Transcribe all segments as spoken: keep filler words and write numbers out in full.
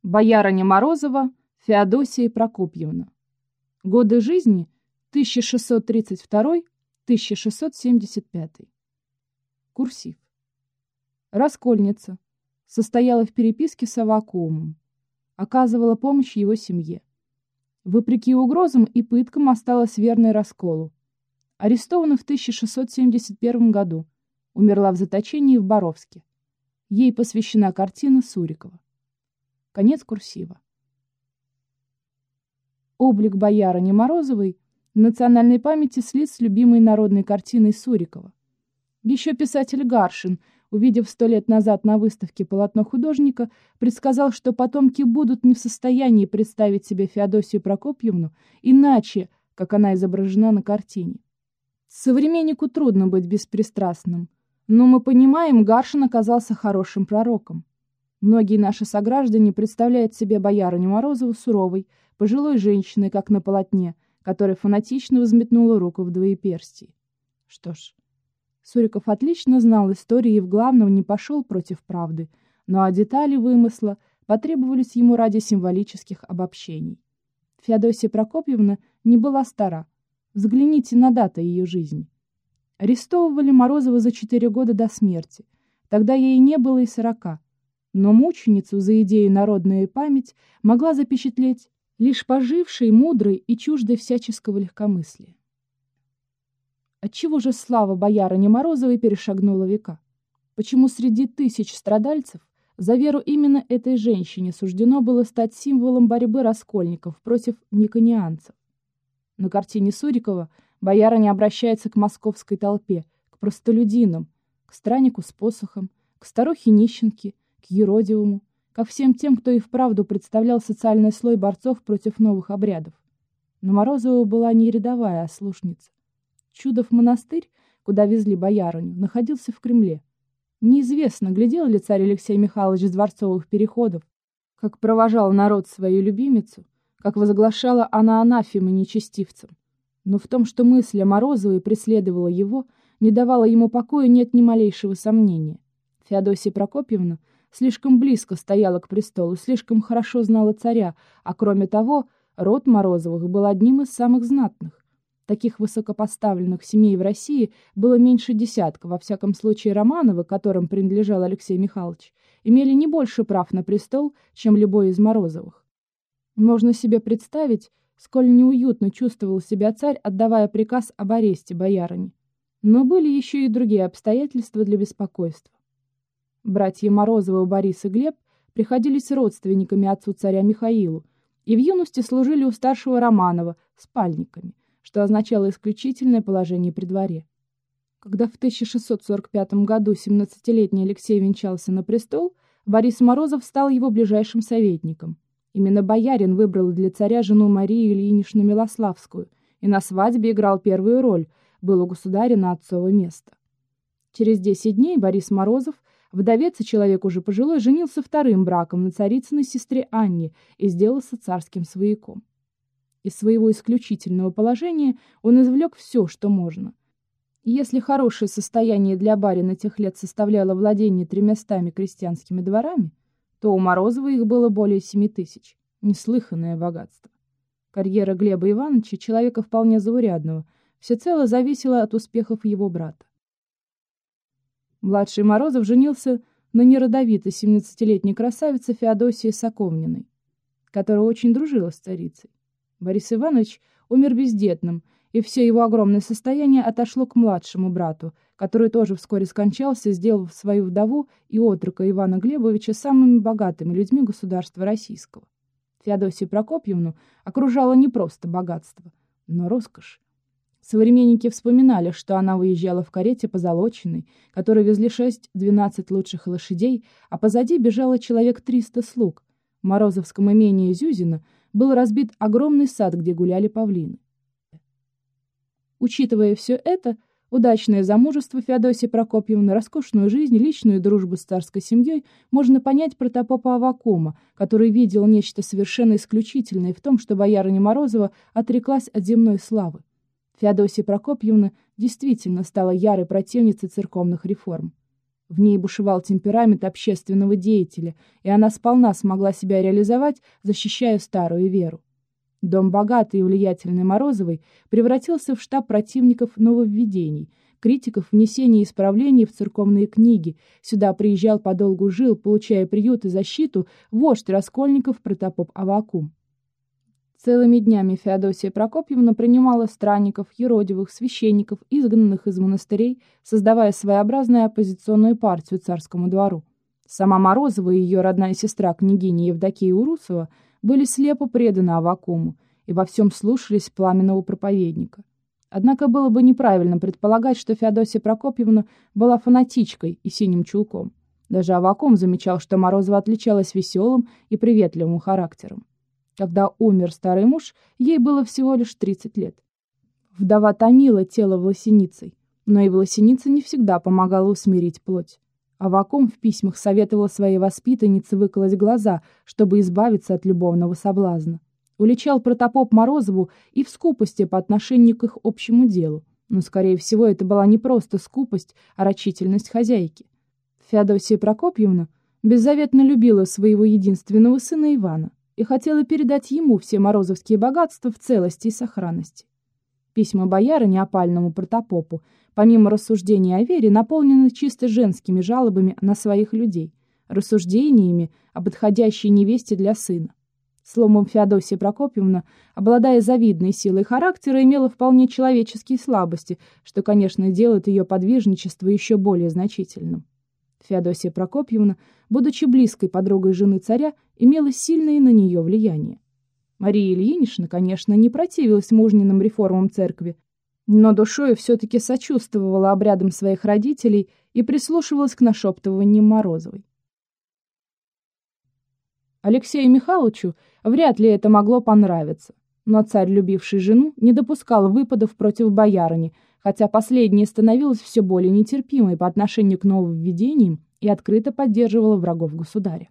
Боярыня Морозова Феодосия Прокопьевна. Годы жизни тысяча шестьсот тридцать второй — тысяча шестьсот семьдесят пятый. Курсив. Раскольница. Состояла в переписке с Аввакумом. Оказывала помощь его семье. Вопреки угрозам и пыткам осталась верной расколу. Арестована в тысяча шестьсот семьдесят первом году. Умерла в заточении в Боровске. Ей посвящена картина Сурикова. Конец курсива. Облик боярыни Морозовой в национальной памяти слит с любимой народной картиной Сурикова. Еще писатель Гаршин, увидев сто лет назад на выставке полотно художника, предсказал, что потомки будут не в состоянии представить себе Феодосию Прокопьевну иначе, как она изображена на картине. Современнику трудно быть беспристрастным, но мы понимаем, Гаршин оказался хорошим пророком. Многие наши сограждане представляют себе боярыню Морозову суровой, пожилой женщиной, как на полотне, которая фанатично взметнула руку в двоеперстии. Что ж, Суриков отлично знал историю и в главном не пошел против правды, но а детали вымысла потребовались ему ради символических обобщений. Феодосия Прокопьевна не была стара. Взгляните на даты ее жизни. Арестовывали Морозову за четыре года до смерти. Тогда ей не было и сорока. Но мученицу за идею народная память могла запечатлеть лишь пожившей, мудрой и чуждой всяческого легкомыслия. Отчего же слава боярыни Морозовой перешагнула века? Почему среди тысяч страдальцев за веру именно этой женщине суждено было стать символом борьбы раскольников против никонианцев? На картине Сурикова боярыня обращается к московской толпе, к простолюдинам, к страннику с посохом, к старухе-нищенке, к юродивому, ко всем тем, кто и вправду представлял социальный слой борцов против новых обрядов. Но Морозова была не рядовая ослушница. Чудов монастырь, куда везли боярыню, находился в Кремле. Неизвестно, глядел ли царь Алексей Михайлович с дворцовых переходов, как провожал народ свою любимицу, как возглашала она анафемы нечестивцам. Но в том, что мысль о Морозовой преследовала его, не давала ему покоя, нет ни малейшего сомнения. Феодосия Прокопьевна слишком близко стояла к престолу, слишком хорошо знала царя, а кроме того, род Морозовых был одним из самых знатных. Таких высокопоставленных семей в России было меньше десятка, во всяком случае Романовы, которым принадлежал Алексей Михайлович, имели не больше прав на престол, чем любой из Морозовых. Можно себе представить, сколь неуютно чувствовал себя царь, отдавая приказ об аресте боярыни. Но были еще и другие обстоятельства для беспокойства. Братья Морозовы Борис и Глеб приходились родственниками отцу царя Михаилу и в юности служили у старшего Романова спальниками, что означало исключительное положение при дворе. Когда в тысяча шестьсот сорок пятом году семнадцатилетний Алексей венчался на престол, Борис Морозов стал его ближайшим советником. Именно боярин выбрал для царя жену Марию Ильиничну Милославскую и на свадьбе играл первую роль, был у государя на отцово место. Через десять дней Борис Морозов, вдовец и человек уже пожилой, женился вторым браком на царицыной сестре Анне и сделался царским свояком. Из своего исключительного положения он извлек все, что можно. И если хорошее состояние для барина тех лет составляло владение тремястами крестьянскими дворами, то у Морозова их было более семи тысяч. Неслыханное богатство. Карьера Глеба Ивановича, человека вполне заурядного, всецело зависела от успехов его брата. Младший Морозов женился на неродовитой семнадцатилетней красавице Феодосии Соковниной, которая очень дружила с царицей. Борис Иванович умер бездетным, и все его огромное состояние отошло к младшему брату, который тоже вскоре скончался, сделав свою вдову и отрока Ивана Глебовича самыми богатыми людьми государства российского. Феодосию Прокопьевну окружало не просто богатство, но роскошь. Современники вспоминали, что она выезжала в карете позолоченной, которой везли шесть-двенадцать лучших лошадей, а позади бежало человек триста слуг. В Морозовском имении Зюзино был разбит огромный сад, где гуляли павлины. Учитывая все это, удачное замужество Феодосии Прокопьевны, роскошную жизнь, личную дружбу с царской семьей можно понять протопопа Аввакума, который видел нечто совершенно исключительное в том, что боярыня Морозова отреклась от земной славы. Феодосия Прокопьевна действительно стала ярой противницей церковных реформ. В ней бушевал темперамент общественного деятеля, и она сполна смогла себя реализовать, защищая старую веру. Дом богатой и влиятельной Морозовой превратился в штаб противников нововведений, критиков внесения исправлений в церковные книги. Сюда приезжал подолгу жил, получая приют и защиту, вождь раскольников протопоп Аввакум. Целыми днями Феодосия Прокопьевна принимала странников, юродивых, священников, изгнанных из монастырей, создавая своеобразную оппозиционную партию царскому двору. Сама Морозова и ее родная сестра княгиня Евдокия Урусова были слепо преданы Аввакуму и во всем слушались пламенного проповедника. Однако было бы неправильно предполагать, что Феодосия Прокопьевна была фанатичкой и синим чулком. Даже Аввакум замечал, что Морозова отличалась веселым и приветливым характером. Когда умер старый муж, ей было всего лишь тридцать лет. Вдова томила тело власеницей, но и власеница не всегда помогала усмирить плоть. Аввакум в письмах советовал своей воспитаннице выколоть глаза, чтобы избавиться от любовного соблазна. Уличал протопоп Морозову и в скупости по отношению к их общему делу, но, скорее всего, это была не просто скупость, а рачительность хозяйки. Феодосия Прокопьевна беззаветно любила своего единственного сына Ивана и хотела передать ему все морозовские богатства в целости и сохранности. Письма боярыни опальному протопопу, помимо рассуждений о вере, наполнены чисто женскими жалобами на своих людей, рассуждениями о подходящей невесте для сына. Словом, Феодосия Прокопьевна, обладая завидной силой характера, имела вполне человеческие слабости, что, конечно, делает ее подвижничество еще более значительным. Феодосия Прокопьевна, будучи близкой подругой жены царя, имела сильное на нее влияние. Мария Ильинична, конечно, не противилась мужниным реформам церкви, но душою все-таки сочувствовала обрядам своих родителей и прислушивалась к нашептываниям Морозовой. Алексею Михайловичу вряд ли это могло понравиться, но царь, любивший жену, не допускал выпадов против боярыни, хотя последняя становилась все более нетерпимой по отношению к нововведениям и открыто поддерживала врагов государя.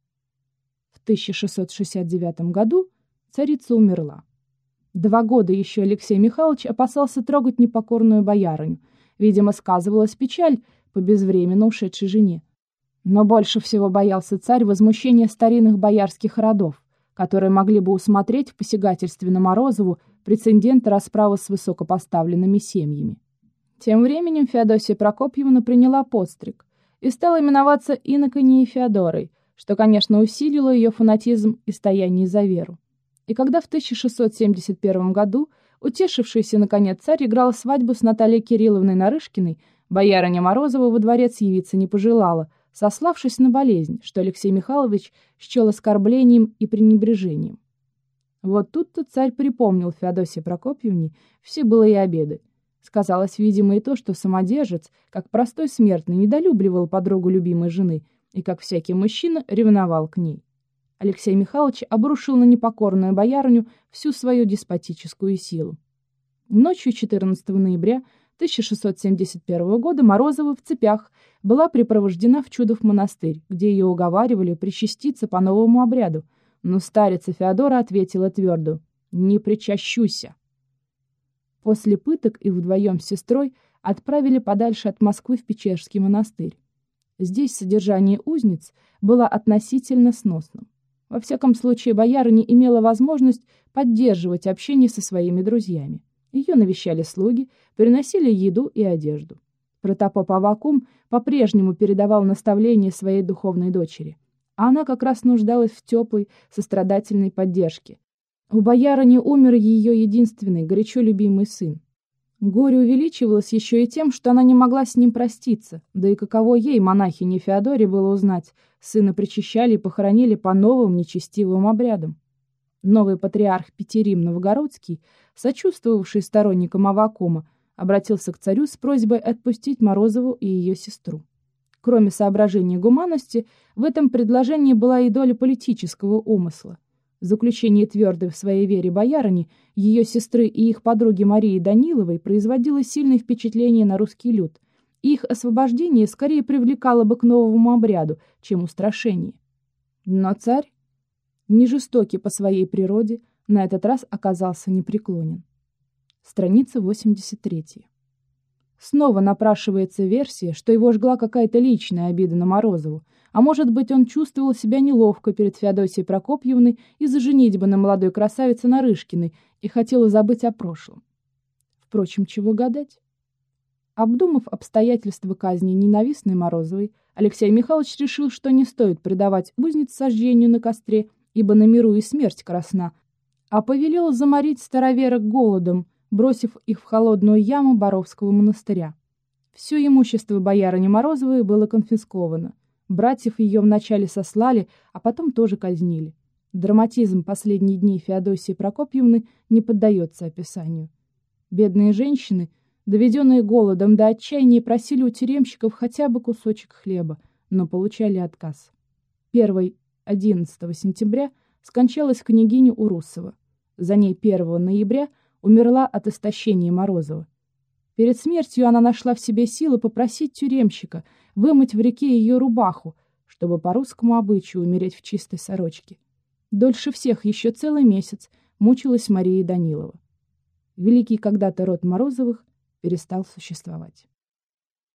В тысяча шестьсот шестьдесят девятом году царица умерла. Два года еще Алексей Михайлович опасался трогать непокорную боярыню. Видимо, сказывалась печаль по безвременно ушедшей жене. Но больше всего боялся царь возмущения старинных боярских родов, которые могли бы усмотреть в посягательстве на Морозову прецедент расправы с высокопоставленными семьями. Тем временем Феодосия Прокопьевна приняла постриг и стала именоваться инокиней Феодорой, что, конечно, усилило ее фанатизм и стояние за веру. И когда в тысяча шестьсот семьдесят первом году утешившийся, наконец, царь играл свадьбу с Натальей Кирилловной Нарышкиной, боярыня Морозова во дворец явиться не пожелала, сославшись на болезнь, что Алексей Михайлович счел оскорблением и пренебрежением. Вот тут-то царь припомнил Феодосии Прокопьевне все былые обеды. Сказалось, видимо, и то, что самодержец, как простой смертный, недолюбливал подругу любимой жены и, как всякий мужчина, ревновал к ней. Алексей Михайлович обрушил на непокорную боярыню всю свою деспотическую силу. Ночью четырнадцатого ноября тысяча шестьсот семьдесят первого года Морозова в цепях была припровождена в Чудов монастырь, где ее уговаривали причаститься по новому обряду, но старица Феодора ответила твердо: «Не причащуся». После пыток их вдвоем с сестрой отправили подальше от Москвы в Печерский монастырь. Здесь содержание узниц было относительно сносным. Во всяком случае, боярыня имела возможность поддерживать общение со своими друзьями. Ее навещали слуги, приносили еду и одежду. Протопоп Аввакум по-прежнему передавал наставления своей духовной дочери, а она как раз нуждалась в теплой, сострадательной поддержке. У боярыни умер ее единственный, горячо любимый сын. Горе увеличивалось еще и тем, что она не могла с ним проститься, да и каково ей, монахине Феодоре, было узнать: сына причащали и похоронили по новым нечестивым обрядам. Новый патриарх Петерим Новгородский, сочувствовавший сторонникам Аввакума, обратился к царю с просьбой отпустить Морозову и ее сестру. Кроме соображений гуманности, в этом предложении была и доля политического умысла. Заключение твердой в своей вере боярыни, ее сестры и их подруги Марии Даниловой производило сильное впечатление на русский люд, и их освобождение скорее привлекало бы к новому обряду, чем устрашение. Но царь, не жестокий по своей природе, на этот раз оказался непреклонен. Страница восемьдесят третья. Снова напрашивается версия, что его жгла какая-то личная обида на Морозову, а может быть, он чувствовал себя неловко перед Феодосией Прокопьевной из-за женитьбы на молодой красавице Нарышкиной и хотел забыть о прошлом. Впрочем, чего гадать? Обдумав обстоятельства казни ненавистной Морозовой, Алексей Михайлович решил, что не стоит предавать узниц сожжению на костре, ибо на миру и смерть красна, а повелел заморить староверок голодом, бросив их в холодную яму Боровского монастыря. Все имущество боярыни Морозовой было конфисковано. Братьев ее вначале сослали, а потом тоже казнили. Драматизм последних дней Феодосии Прокопьевны не поддается описанию. Бедные женщины, доведенные голодом до отчаяния, просили у тюремщиков хотя бы кусочек хлеба, но получали отказ. Первой одиннадцатого сентября скончалась княгиня Урусова. За ней первого ноября умерла от истощения Морозова. Перед смертью она нашла в себе силы попросить тюремщика вымыть в реке ее рубаху, чтобы по русскому обычаю умереть в чистой сорочке. Дольше всех еще целый месяц мучилась Мария Данилова. Великий когда-то род Морозовых перестал существовать.